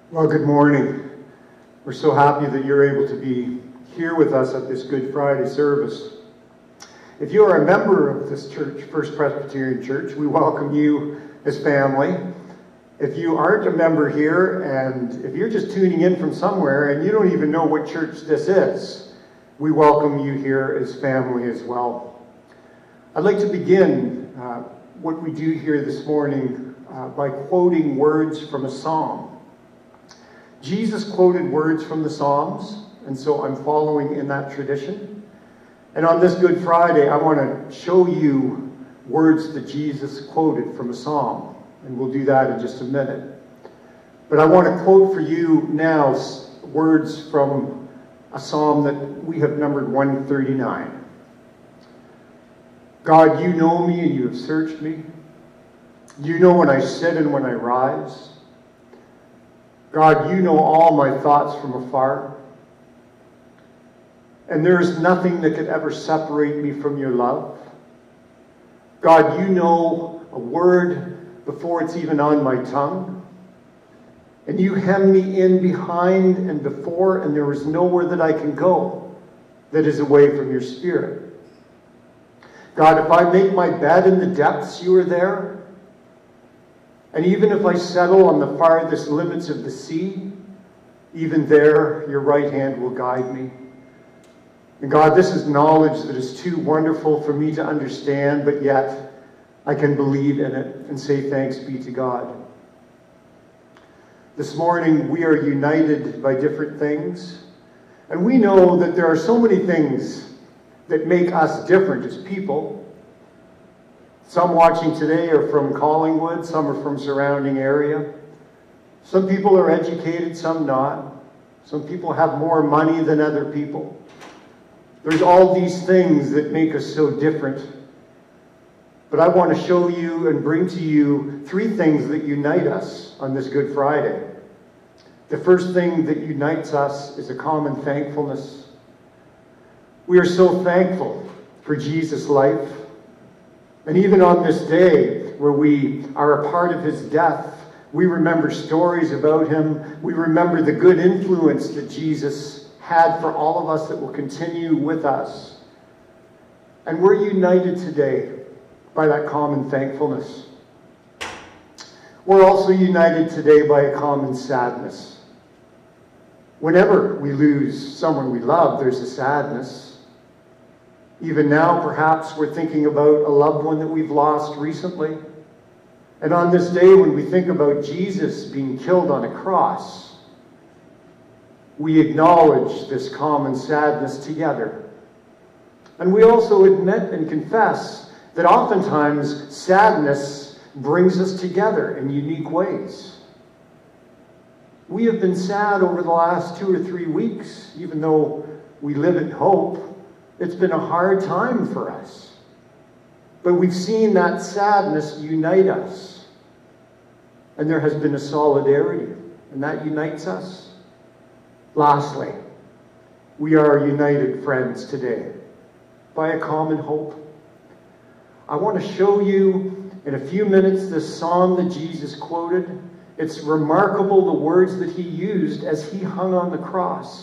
Well, good morning. We're so happy that you're able to be here with us at this Good Friday service. If you are a member of this church, First Presbyterian Church, we welcome you as family. If you aren't a member here, and if you're just tuning in from somewhere and you don't even know what church this is, we welcome you here as family as well. I'd like to begin what we do here this morning by quoting words from a psalm. Jesus quoted words from the Psalms, and so I'm following in that tradition. And on this Good Friday, I want to show you words that Jesus quoted from a psalm, and we'll do that in just a minute. But I want to quote for you now words from a psalm that we have numbered 139. God, you know me and you have searched me. You know when I sit and when I rise. God, you know all my thoughts from afar. And there is nothing that could ever separate me from your love. God, you know a word before it's even on my tongue. And you hem me in behind and before, and there is nowhere that I can go that is away from your spirit. God, if I make my bed in the depths, you are there. And even if I settle on the farthest limits of the sea, even there your right hand will guide me. And God, this is knowledge that is too wonderful for me to understand, but yet I can believe in it and say thanks be to God. This morning we are united by different things, and we know that there are so many things that make us different as people. Some watching today are from Collingwood, some are from surrounding area. Some people are educated, some not. Some people have more money than other people. There's all these things that make us so different. But I want to show you and bring to you three things that unite us on this Good Friday. The first thing that unites us is a common thankfulness. We are so thankful for Jesus' life. And even on this day, where we are a part of his death, we remember stories about him. We remember the good influence that Jesus had for all of us that will continue with us. And we're united today by that common thankfulness. We're also united today by a common sadness. Whenever we lose someone we love, there's a sadness. Even now, perhaps we're thinking about a loved one that we've lost recently. And on this day, when we think about Jesus being killed on a cross, we acknowledge this common sadness together. And we also admit and confess that oftentimes sadness brings us together in unique ways. We have been sad over the last 2 or 3 weeks, even though we live in hope. It's been a hard time for us. But we've seen that sadness unite us. And there has been a solidarity, and that unites us. Lastly, we are united friends today by a common hope. I want to show you in a few minutes this psalm that Jesus quoted. It's remarkable the words that he used as he hung on the cross.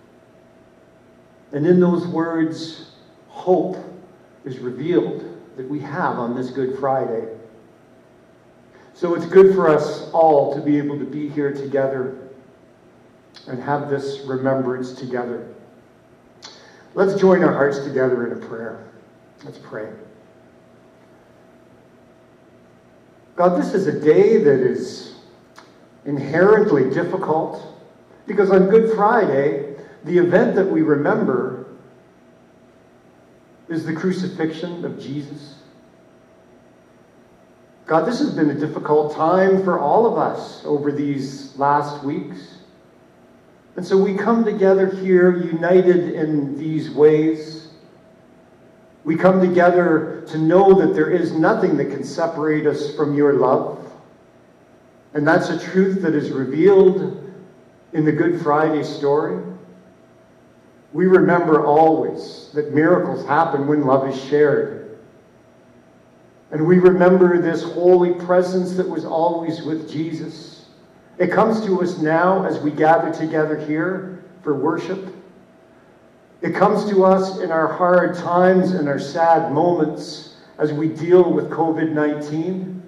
And in those words, hope is revealed that we have on this Good Friday. So it's good for us all to be able to be here together and have this remembrance together. Let's join our hearts together in a prayer. Let's pray. God, this is a day that is inherently difficult because on Good Friday, the event that we remember is the crucifixion of Jesus. God, this has been a difficult time for all of us over these last weeks. And so we come together here united in these ways. We come together to know that there is nothing that can separate us from your love. And that's a truth that is revealed in the Good Friday story. We remember always that miracles happen when love is shared. And we remember this holy presence that was always with Jesus. It comes to us now as we gather together here for worship. It comes to us in our hard times and our sad moments as we deal with COVID-19.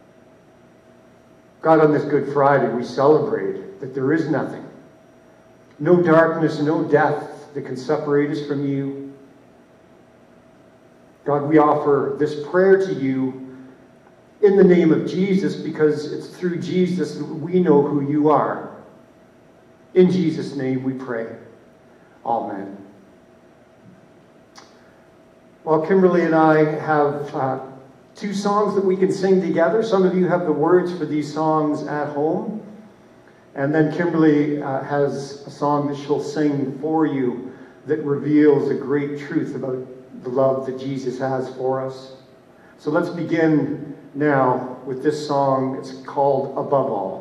God, on this Good Friday, we celebrate that there is nothing, no darkness, no death that can separate us from you. God, we offer this prayer to you in the name of Jesus, because it's through Jesus that we know who you are. In Jesus' name we pray. Amen. Well, Kimberly and I have two songs that we can sing together. Some of you have the words for these songs at home. And then Kimberly has a song that she'll sing for you that reveals a great truth about the love that Jesus has for us. So let's begin now with this song. It's called Above All.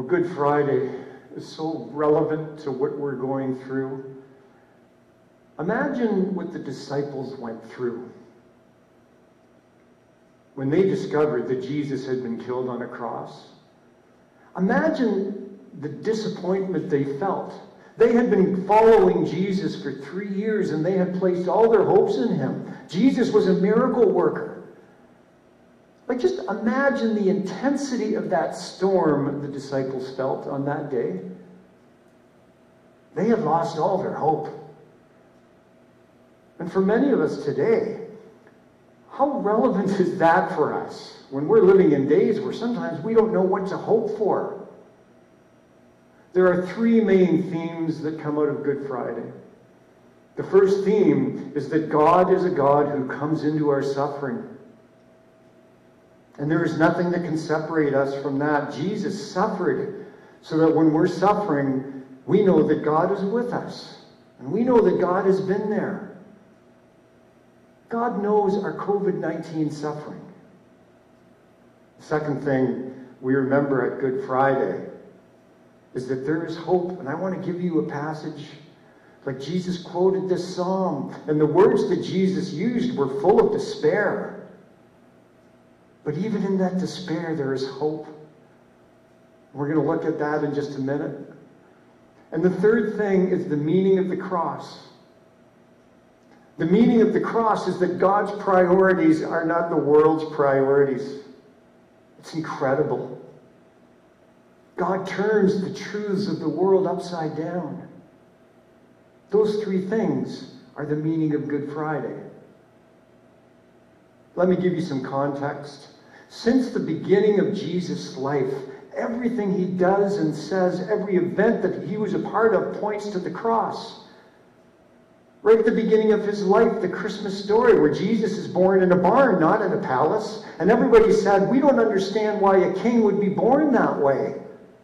Good Friday is so relevant to what we're going through. Imagine what the disciples went through when they discovered that Jesus had been killed on a cross. Imagine the disappointment they felt. They had been following Jesus for 3 years and they had placed all their hopes in him. Jesus was a miracle worker. Like, just imagine the intensity of that storm the disciples felt on that day. They had lost all their hope. And for many of us today, how relevant is that for us when we're living in days where sometimes we don't know what to hope for? There are 3 main themes that come out of Good Friday. The first theme is that God is a God who comes into our suffering. And there is nothing that can separate us from that. Jesus suffered so that when we're suffering, we know that God is with us. And we know that God has been there. God knows our COVID-19 suffering. The second thing we remember at Good Friday is that there is hope. And I want to give you a passage. Like, Jesus quoted this psalm, and the words that Jesus used were full of despair. But even in that despair, there is hope. We're going to look at that in just a minute. And the third thing is the meaning of the cross. The meaning of the cross is that God's priorities are not the world's priorities. It's incredible. God turns the truths of the world upside down. Those 3 things are the meaning of Good Friday. Let me give you some context. Since the beginning of Jesus' life, everything he does and says, every event that he was a part of, points to the cross. Right at the beginning of his life, the Christmas story, where Jesus is born in a barn, not in a palace. And everybody said, we don't understand why a king would be born that way.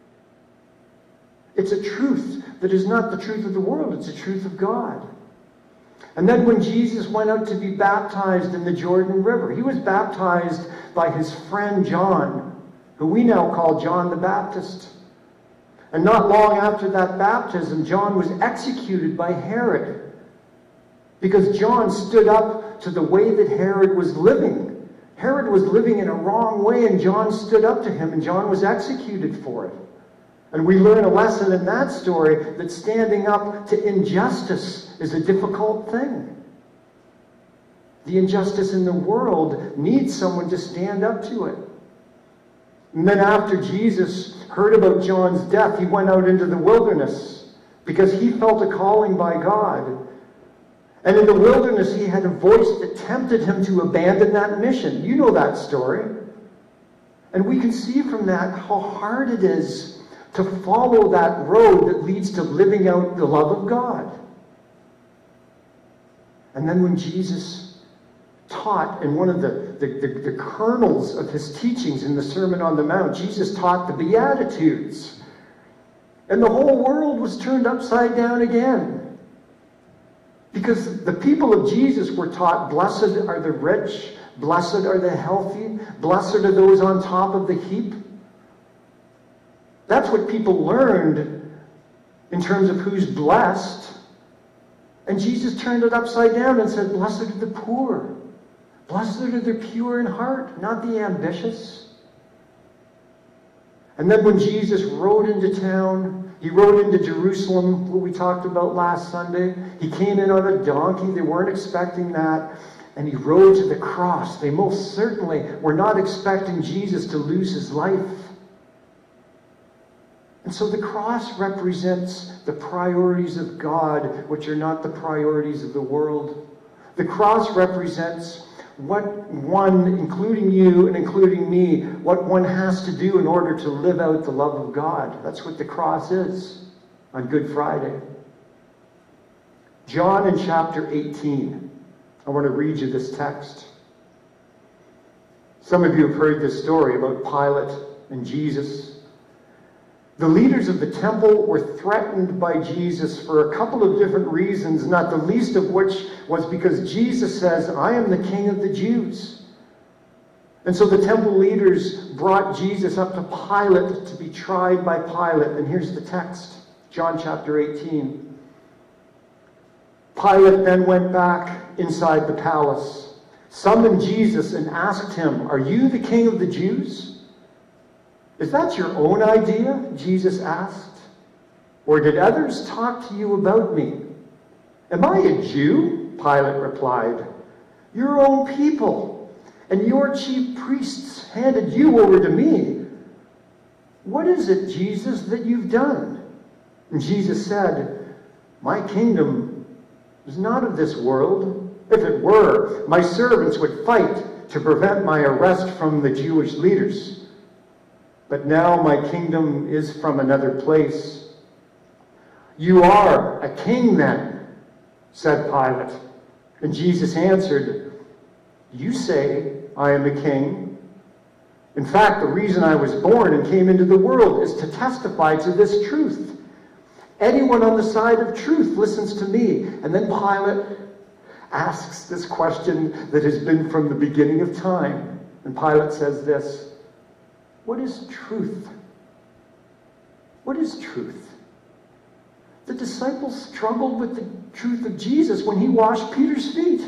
It's a truth that is not the truth of the world. It's the truth of God. And then when Jesus went out to be baptized in the Jordan River, he was baptized by his friend John, who we now call John the Baptist. And not long after that baptism, John was executed by Herod, because John stood up to the way that Herod was living. Herod was living in a wrong way, and John stood up to him, and John was executed for it. And we learn a lesson in that story that standing up to injustice is a difficult thing. The injustice in the world needs someone to stand up to it. And then after Jesus heard about John's death, he went out into the wilderness because he felt a calling by God. And in the wilderness, he had a voice that tempted him to abandon that mission. You know that story. And we can see from that how hard it is to follow that road that leads to living out the love of God. And then when Jesus taught in one of the kernels of his teachings in the Sermon on the Mount, Jesus taught the Beatitudes. And the whole world was turned upside down again. Because the people of Jesus were taught, blessed are the rich, blessed are the healthy, blessed are those on top of the heap. That's what people learned in terms of who's blessed. And Jesus turned it upside down and said, blessed are the poor. Blessed are the pure in heart, not the ambitious. And then when Jesus rode into town, he rode into Jerusalem, what we talked about last Sunday. He came in on a donkey. They weren't expecting that. And he rode to the cross. They most certainly were not expecting Jesus to lose his life. And so the cross represents the priorities of God, which are not the priorities of the world. The cross represents what one, including you and including me, what one has to do in order to live out the love of God. That's what the cross is on Good Friday. John in chapter 18. I want to read you this text. Some of you have heard this story about Pilate and Jesus. The leaders of the temple were threatened by Jesus for a couple of different reasons, not the least of which was because Jesus says, I am the King of the Jews. And so the temple leaders brought Jesus up to Pilate to be tried by Pilate. And here's the text, John chapter 18. Pilate then went back inside the palace, summoned Jesus, and asked him, "Are you the king of the Jews?" "Is that your own idea?" Jesus asked. "Or did others talk to you about me?" "Am I a Jew?" Pilate replied. "Your own people and your chief priests handed you over to me. What is it, Jesus, that you've done?" And Jesus said, "My kingdom is not of this world. If it were, my servants would fight to prevent my arrest from the Jewish leaders. But now my kingdom is from another place." "You are a king then," said Pilate. And Jesus answered, "You say I am a king. In fact, the reason I was born and came into the world is to testify to this truth. Anyone on the side of truth listens to me." And then Pilate asks this question that has been from the beginning of time. And Pilate says this, "What is truth?" What is truth? The disciples struggled with the truth of Jesus when he washed Peter's feet.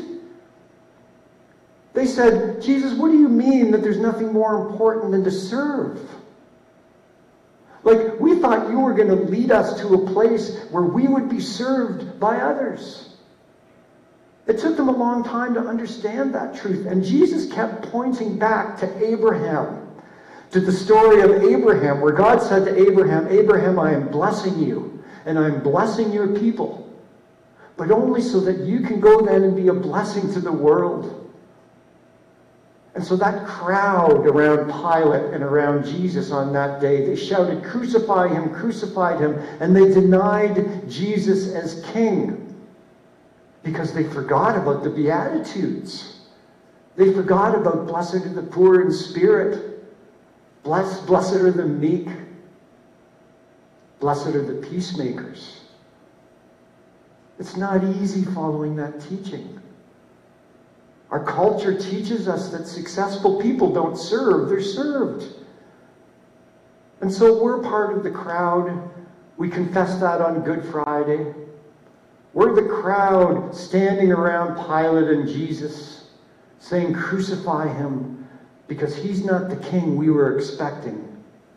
They said, "Jesus, what do you mean that there's nothing more important than to serve? Like, we thought you were going to lead us to a place where we would be served by others." It took them a long time to understand that truth. And Jesus kept pointing back to Abraham, to the story of Abraham, where God said to Abraham, "Abraham, I am blessing you, and I am blessing your people, but only so that you can go then and be a blessing to the world." And so that crowd around Pilate and around Jesus on that day, they shouted, "Crucify him, crucify him," and they denied Jesus as king because they forgot about the Beatitudes. They forgot about blessed are the poor in spirit, blessed are the meek, blessed are the peacemakers. It's not easy following that teaching. Our culture teaches us that successful people don't serve, they're served. And so we're part of the crowd. We confess that on Good Friday. We're the crowd standing around Pilate and Jesus, saying, "Crucify him," because he's not the king we were expecting.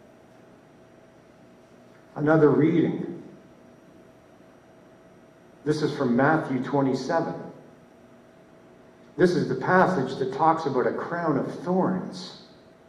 Another reading. This is from Matthew 27. This is the passage that talks about a crown of thorns.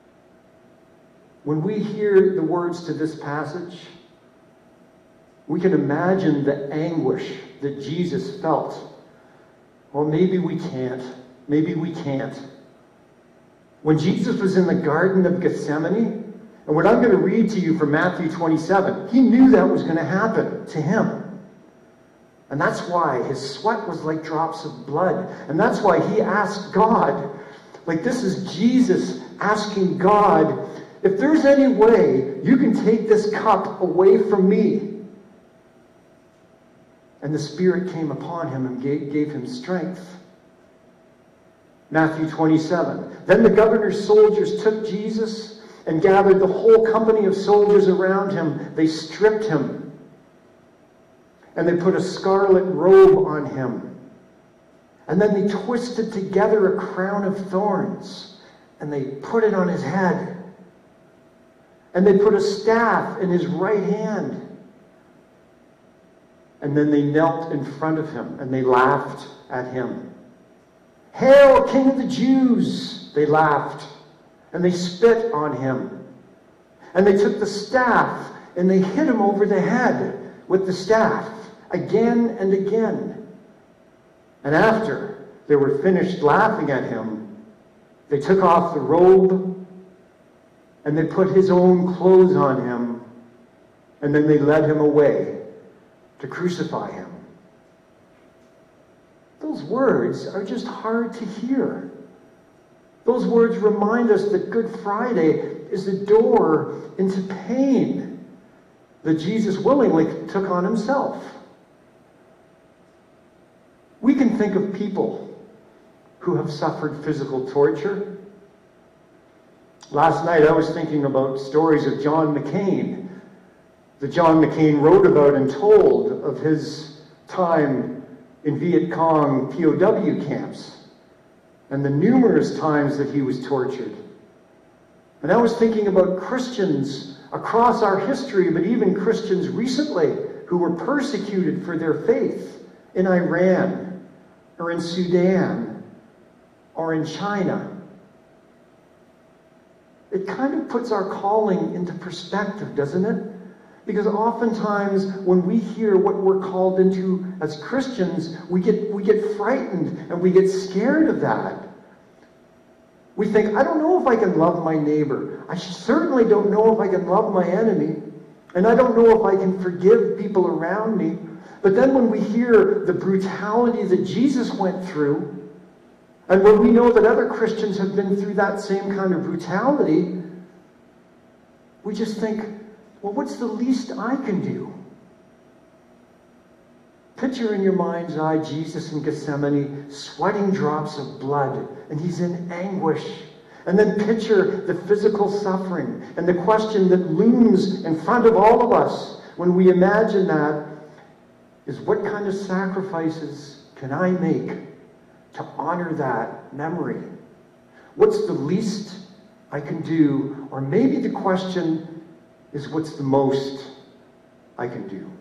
When we hear the words to this passage, we can imagine the anguish that Jesus felt. Well, maybe we can't. Maybe we can't. When Jesus was in the Garden of Gethsemane, and what I'm going to read to you from Matthew 27, he knew that was going to happen to him. And that's why his sweat was like drops of blood. And that's why he asked God, like this is Jesus asking God, "If there's any way you can take this cup away from me." And the Spirit came upon him and gave him strength. Matthew 27. Then the governor's soldiers took Jesus and gathered the whole company of soldiers around him. They stripped him. And they put a scarlet robe on him. And then they twisted together a crown of thorns. And they put it on his head. And they put a staff in his right hand. And then they knelt in front of him. And they laughed at him. "Hail, King of the Jews!" They laughed. And they spit on him. And they took the staff and they hit him over the head with the staff. Again and again. And after they were finished laughing at him, they took off the robe and they put his own clothes on him, and then they led him away to crucify him. Those words are just hard to hear. Those words remind us that Good Friday is the door into pain that Jesus willingly took on himself. We can think of people who have suffered physical torture, Last night I was thinking about stories of John McCain, that John McCain wrote about and told of his time in Viet Cong POW camps and the numerous times that he was tortured. And I was thinking about Christians across our history, but even Christians recently who were persecuted for their faith in Iran or in Sudan or in China. It kind of puts our calling into perspective, doesn't it? Because oftentimes when we hear what we're called into as Christians, we get frightened and we get scared of that. We think, I don't know if I can love my neighbor. I certainly don't know if I can love my enemy. And I don't know if I can forgive people around me. But then when we hear the brutality that Jesus went through, and when we know that other Christians have been through that same kind of brutality, we just think, well, what's the least I can do? Picture in your mind's eye Jesus in Gethsemane, sweating drops of blood, and he's in anguish. And then picture the physical suffering and the question that looms in front of all of us when we imagine that is, what kind of sacrifices can I make to honor that memory? What's the least I can do? Or maybe the question is, what's the most I can do?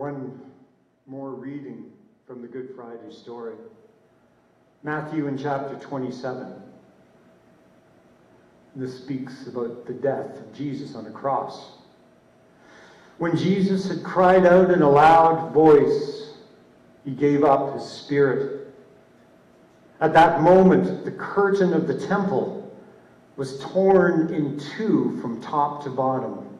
One more reading from the Good Friday story. Matthew in chapter 27. This speaks about the death of Jesus on the cross. When Jesus had cried out in a loud voice, he gave up his spirit. At that moment, the curtain of the temple was torn in two from top to bottom.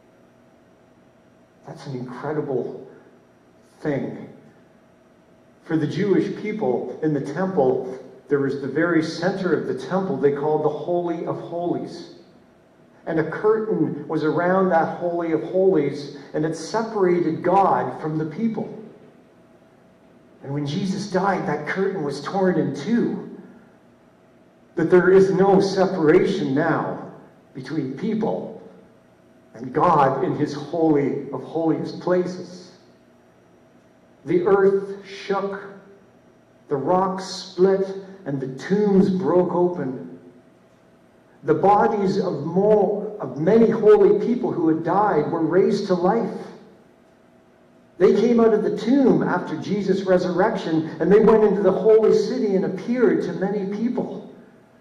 That's an incredible thing. For the Jewish people in the temple, there was the very center of the temple they called the Holy of Holies. And a curtain was around that Holy of Holies, and it separated God from the people. And when Jesus died, that curtain was torn in two. But there is no separation now between people and God in his Holy of Holies places. The earth shook, the rocks split, and the tombs broke open. The bodies of many holy people who had died were raised to life. They came out of the tomb after Jesus' resurrection, and they went into the holy city and appeared to many people.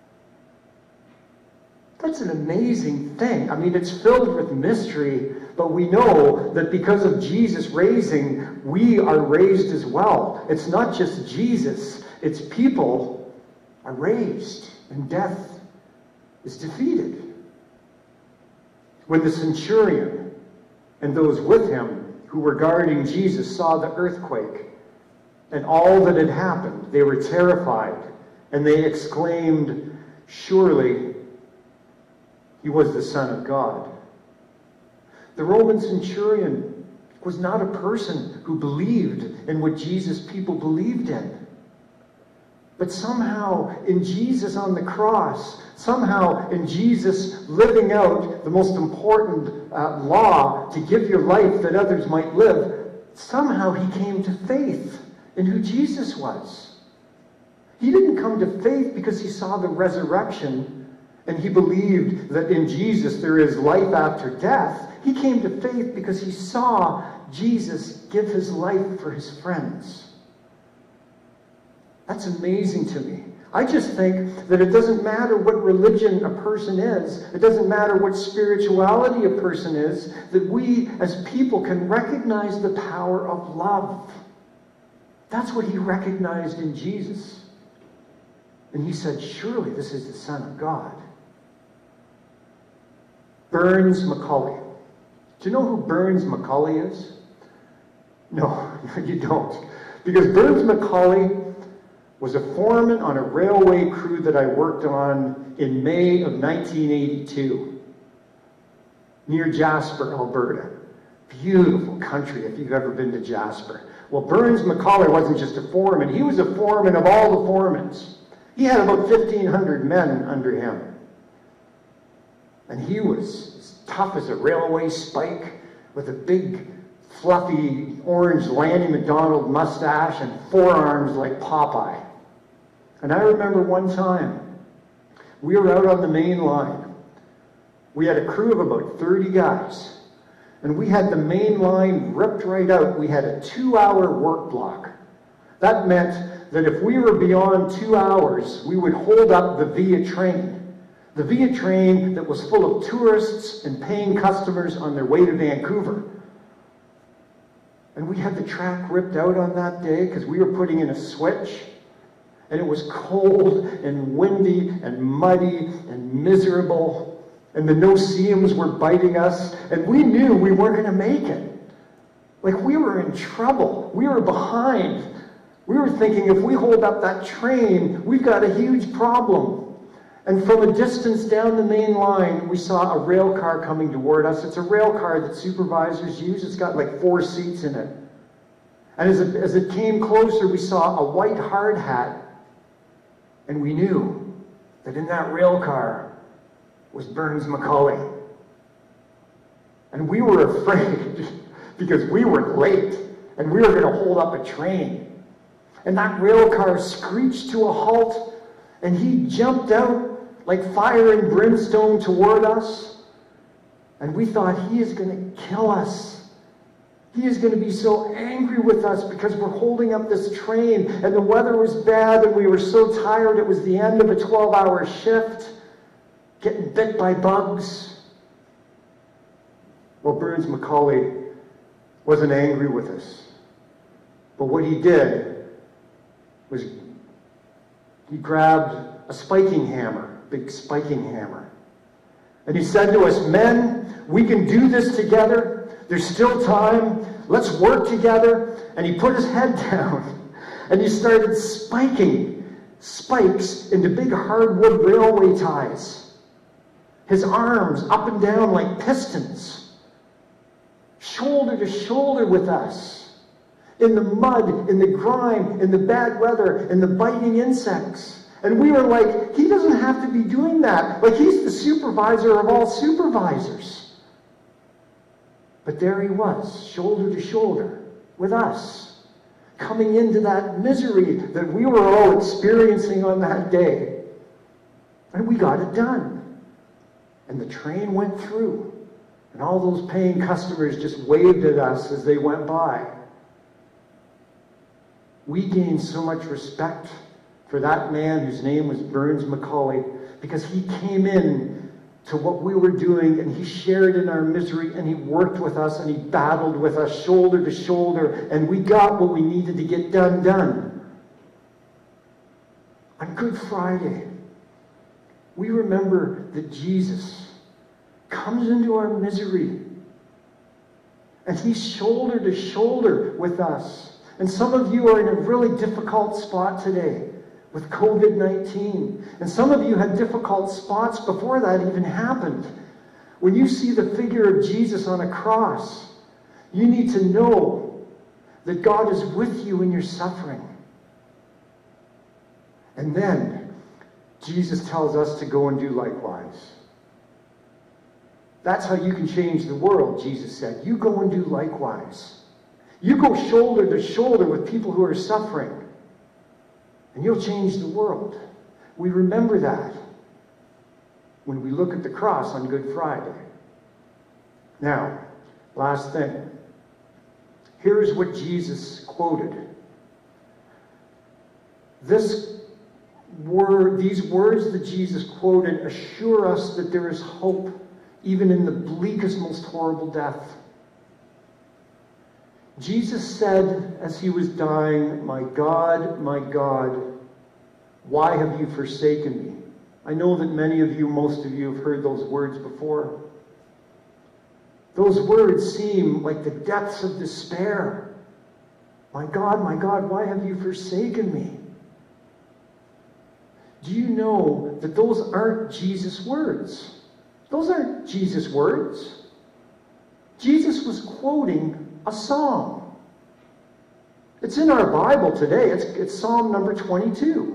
That's an amazing thing. I mean, it's filled with mystery, but we know that because of Jesus' raising, we are raised as well. It's not just Jesus, it's people are raised, and death is defeated. When the centurion and those with him who were guarding Jesus saw the earthquake and all that had happened, they were terrified, and they exclaimed, "Surely he was the Son of God." The Roman centurion was not a person who believed in what Jesus' people believed in. But somehow in Jesus on the cross, somehow in Jesus living out the most important law to give your life that others might live, somehow he came to faith in who Jesus was. He didn't come to faith because he saw the resurrection and he believed that in Jesus there is life after death. He came to faith because he saw Jesus give his life for his friends. That's amazing to me. I just think that it doesn't matter what religion a person is, it doesn't matter what spirituality a person is, that we as people can recognize the power of love. That's what he recognized in Jesus. And he said, "Surely this is the Son of God." Burns Macaulay. Do you know who Burns Macaulay is? No, you don't. Because Burns Macaulay was a foreman on a railway crew that I worked on in May of 1982 near Jasper, Alberta. Beautiful country if you've ever been to Jasper. Well, Burns Macaulay wasn't just a foreman. He was a foreman of all the foremans. He had about 1,500 men under him. And he was as tough as a railway spike with a big, fluffy, orange Lanny McDonald mustache and forearms like Popeye. And I remember one time, we were out on the main line. We had a crew of about 30 guys. And we had the main line ripped right out. We had a 2-hour work block. That meant that if we were beyond 2 hours, we would hold up the Via train. The Via train that was full of tourists and paying customers on their way to Vancouver. And we had the track ripped out on that day because we were putting in a switch. And it was cold and windy and muddy and miserable. And the no-see-ums were biting us. And we knew we weren't going to make it. Like we were in trouble. We were behind. We were thinking if we hold up that train, we've got a huge problem. And from a distance down the main line, we saw a rail car coming toward us. It's a rail car that supervisors use. It's got like 4 seats in it. And as it came closer, we saw a white hard hat. And we knew that in that rail car was Burns Macaulay. And we were afraid because we were late and we were going to hold up a train. And that rail car screeched to a halt and he jumped out like fire and brimstone toward us. And we thought, he is going to kill us. He is going to be so angry with us because we're holding up this train and the weather was bad and we were so tired. It was the end of a 12-hour shift, getting bit by bugs. Well, Burns Macaulay wasn't angry with us. But what he did was he grabbed a spiking hammer, big spiking hammer. And he said to us, "Men, we can do this together. There's still time. Let's work together." And he put his head down and he started spiking spikes into big hardwood railway ties. His arms up and down like pistons, shoulder to shoulder with us, in the mud, in the grime, in the bad weather, in the biting insects. And we were like, he doesn't have to be doing that. Like, he's the supervisor of all supervisors. But there he was, shoulder to shoulder with us, coming into that misery that we were all experiencing on that day. And we got it done. And the train went through. And all those paying customers just waved at us as they went by. We gained so much respect for that man whose name was Burns Macaulay, because he came in to what we were doing and he shared in our misery and he worked with us and he battled with us shoulder to shoulder, and we got what we needed to get done. On Good Friday, we remember that Jesus comes into our misery and he's shoulder to shoulder with us. And some of you are in a really difficult spot today with COVID-19. And some of you had difficult spots before that even happened. When you see the figure of Jesus on a cross, you need to know that God is with you in your suffering. And then Jesus tells us to go and do likewise. That's how you can change the world, Jesus said. You go and do likewise. You go shoulder to shoulder with people who are suffering, and you'll change the world. We remember that when we look at the cross on Good Friday. Now, last thing. Here's what Jesus quoted. These words that Jesus quoted assure us that there is hope even in the bleakest, most horrible death. Jesus said as he was dying, my God, why have you forsaken me?" I know that many of you, most of you, have heard those words before. Those words seem like the depths of despair. My God, why have you forsaken me? Do you know that those aren't Jesus' words? Those aren't Jesus' words. Jesus was quoting a psalm. It's in our Bible today. It's Psalm number 22.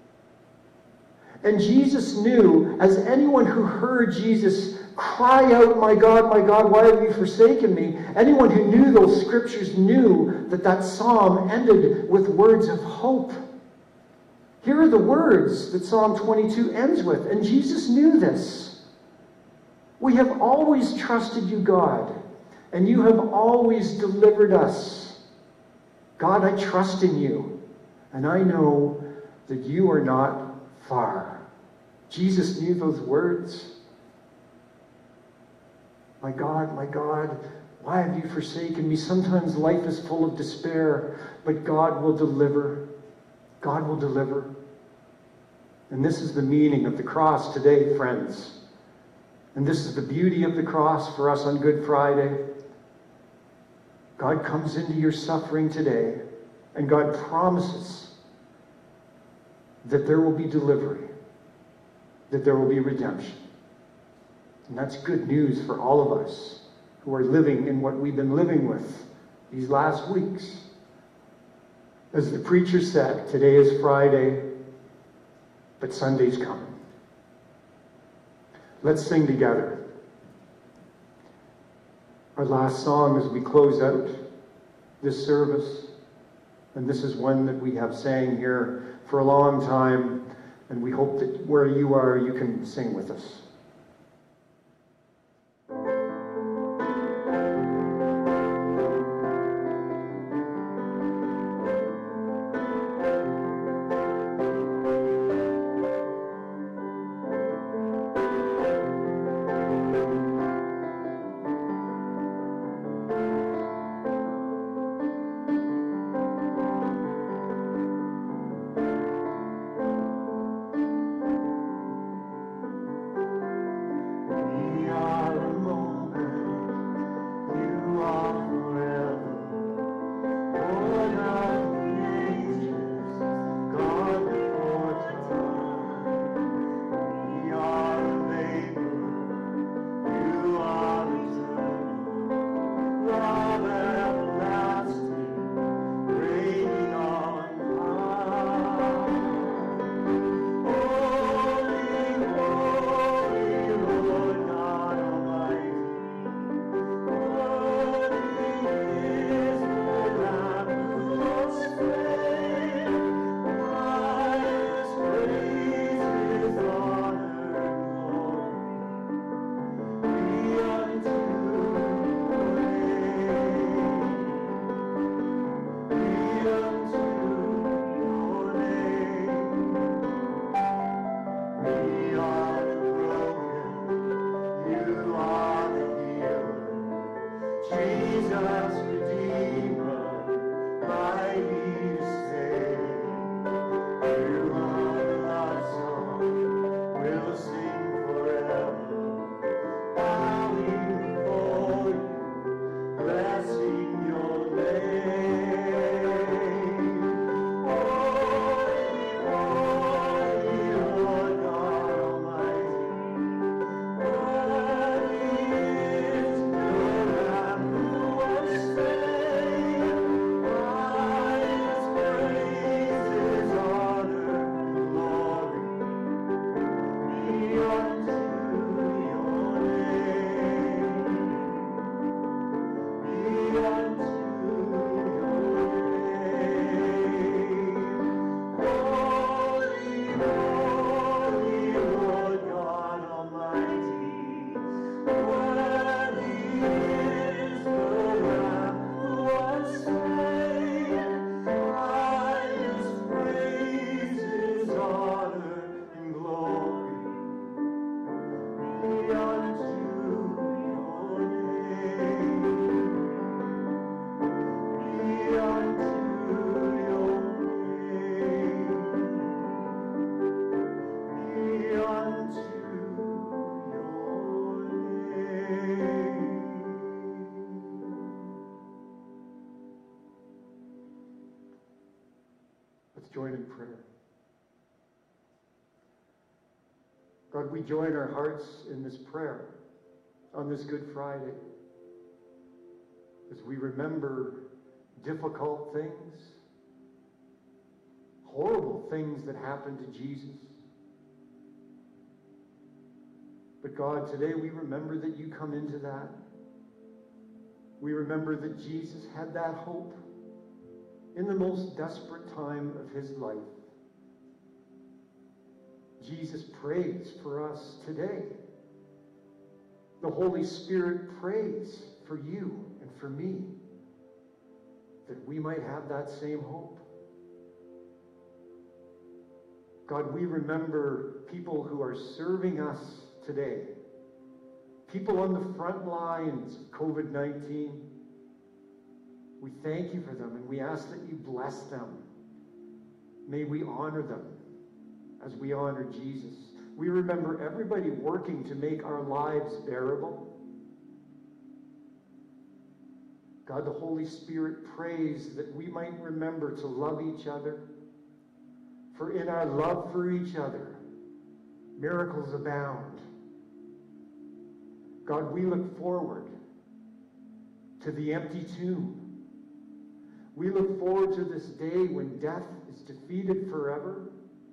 And Jesus knew, as anyone who heard Jesus cry out, my God, why have you forsaken me?" Anyone who knew those scriptures knew that that psalm ended with words of hope. Here are the words that Psalm 22 ends with, and Jesus knew this. "We have always trusted you, God, and you have always delivered us. God, I trust in you, and I know that you are not far." Jesus knew those words. My God, why have you forsaken me? Sometimes life is full of despair, but God will deliver. God will deliver. And this is the meaning of the cross today, friends. And this is the beauty of the cross for us on Good Friday. God comes into your suffering today, and God promises that there will be delivery, that there will be redemption. And that's good news for all of us who are living in what we've been living with these last weeks. As the preacher said, today is Friday, but Sunday's coming. Let's sing together our last song as we close out this service. And this is one that we have sang here for a long time, and we hope that where you are, you can sing with us. Let's join in prayer. God, we join our hearts in this prayer on this Good Friday as we remember difficult things, horrible things that happened to Jesus. But God, today we remember that you come into that. We remember that Jesus had that hope in the most desperate time of his life. Jesus prays for us today. The Holy Spirit prays for you and for me, that we might have that same hope. God, we remember people who are serving us today, people on the front lines of COVID-19. We thank you for them, and we ask that you bless them. May we honor them as we honor Jesus. We remember everybody working to make our lives bearable. God, the Holy Spirit prays that we might remember to love each other. For in our love for each other, miracles abound. God, we look forward to the empty tomb. We look forward to this day when death is defeated forever.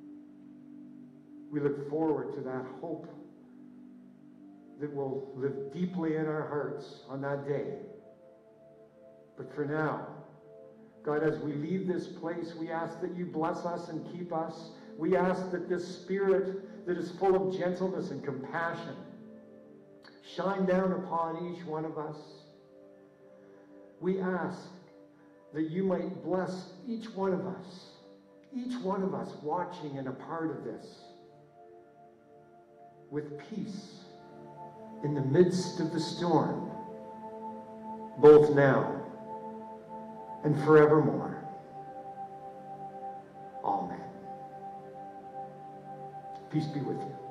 We look forward to that hope that will live deeply in our hearts on that day. But for now, God, as we leave this place, we ask that you bless us and keep us. We ask that this Spirit that is full of gentleness and compassion shine down upon each one of us. We ask that you might bless each one of us watching and a part of this, with peace in the midst of the storm, both now and forevermore. Amen. Peace be with you.